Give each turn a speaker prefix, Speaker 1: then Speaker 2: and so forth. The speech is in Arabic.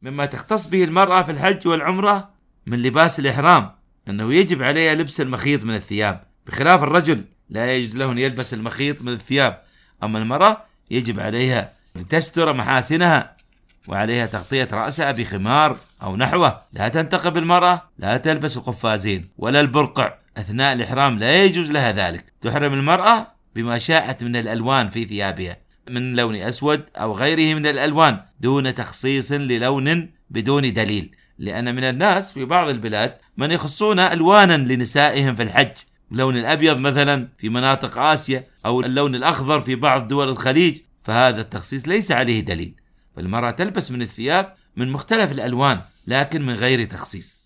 Speaker 1: مما تختص به المرأة في الحج والعمرة من لباس الإحرام أنه يجب عليها لبس المخيط من الثياب، بخلاف الرجل لا يجوز له أن يلبس المخيط من الثياب. أما المرأة يجب عليها لتستر محاسنها وعليها تغطية رأسها بخمار أو نحوه. لا تنتقب المرأة، لا تلبس القفازين ولا البرقع أثناء الإحرام، لا يجوز لها ذلك. تحرم المرأة بما شاءت من الألوان في ثيابها من لون أسود أو غيره من الألوان دون تخصيص للون بدون دليل، لأن من الناس في بعض البلاد من يخصون ألوانا لنسائهم في الحج، اللون الأبيض مثلا في مناطق آسيا أو اللون الأخضر في بعض دول الخليج، فهذا التخصيص ليس عليه دليل. فالمرأة تلبس من الثياب من مختلف الألوان لكن من غير تخصيص.